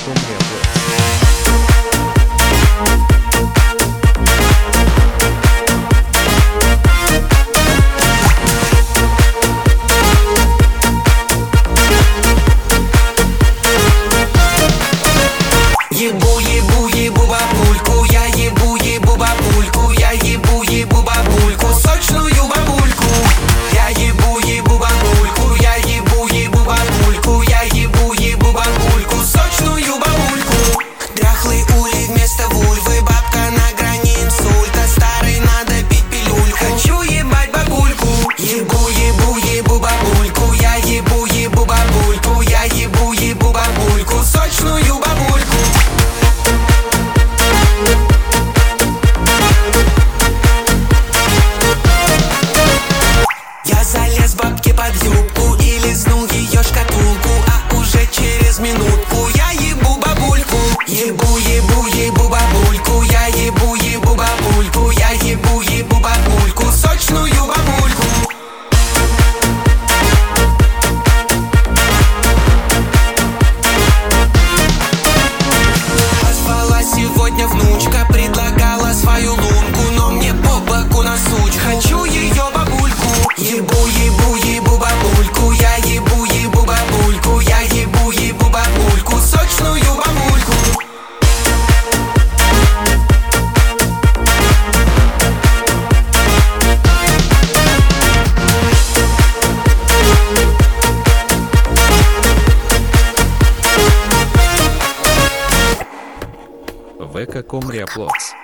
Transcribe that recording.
Ебу бабульку, я ебу бабульку, я ебу бабульку, сочную бабульку. Я ебу бабульку, я ебу бабульку, я ебу бабульку, сочную бабульку. Дряхлый улей вместо вульвы, бабка на грани инсульта, старый надо пить пилюльку. Хочу ебать бабульку. Ебу бабульку, я ебу бабульку, я ебу бабульку, сочную бабульку. Я залез бабке под юбку и лизнул ее шкатулку, а уже через минутку я ебу бабульку. Ебу бабульку, я ебу бабульку, я ебу бабульку, сочную бабульку. Позвала сегодня внучка, предлагала свою лунку, но мне по боку на суч. Хочу ее бабульку. Ебу бабульку, я ебу бабульку, я ебу бабульку, сочную бабульку. ВК.com Реаплотс.